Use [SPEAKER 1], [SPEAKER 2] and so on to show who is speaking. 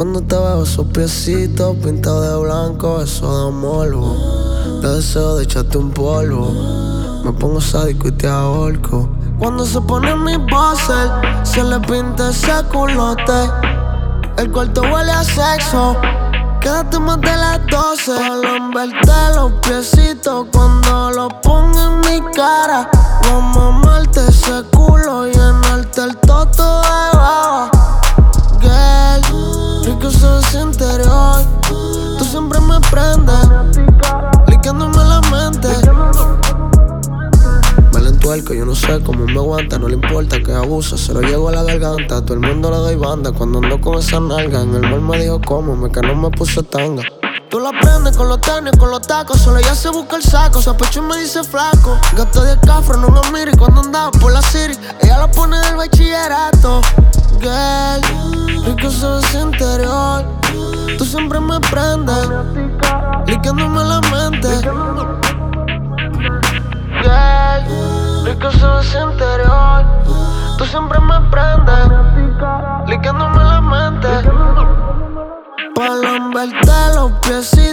[SPEAKER 1] Cuando te veo esos piecitos pintados de blanco, eso da morbo. Te deseo de echarte un polvo. Me pongo sádico y te ahorco. Cuando se pone mi buzzer, se le pinta ese culote. El cuarto huele a sexo. Quédate más de las 12. Pa' lamberte los piecitos cuando lo ponga en mi cara. Vamos a mamarte ese culo, llenarte el toto de baba. Girl, rico se ese interior. Tú siempre me prendes, liqueándome la mente. Me la entuerco, yo no sé cómo me aguanta. No le importa que abusa, se lo llego a la garganta. A todo el mundo le doy banda cuando ando con esa nalga. En el mall me dijo cómo, que no me puse tanga. Tú la prendes con los tenis, con los tacos. Solo ella se busca el saco, se apecho y me dice flaco. Gasto 10 cafres, no me mire. Cuando andaba por la city, ella la pone del bachillerato. Girl, rico se ve ese interior. Tú siempre me prendes, liqueándome la mente. Girl, rico se ve ese interior. Tú siempre me prendes, liqueándome la mente. Pa' lamberte los piecitos